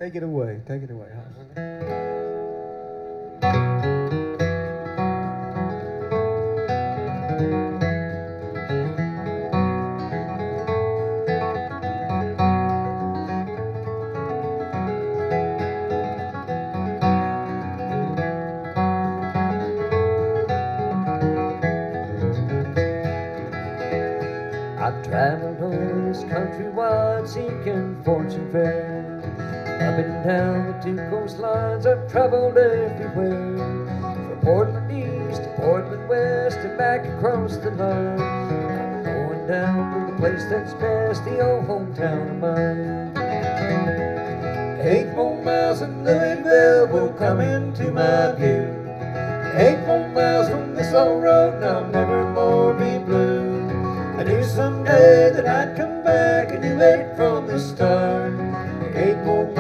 Take it away. Take it away, huh? I've traveled all this country wide seeking fortune fair. Up and down the two coastlines I've traveled everywhere. From Portland East to Portland West and back across the line. I'm going down to the place that's best, the old hometown of mine. 8 more miles and Louisville will come into my view. 8 more miles from this old road and I'll never more be blue. I knew someday that I'd come back, I knew it from the start. 8 more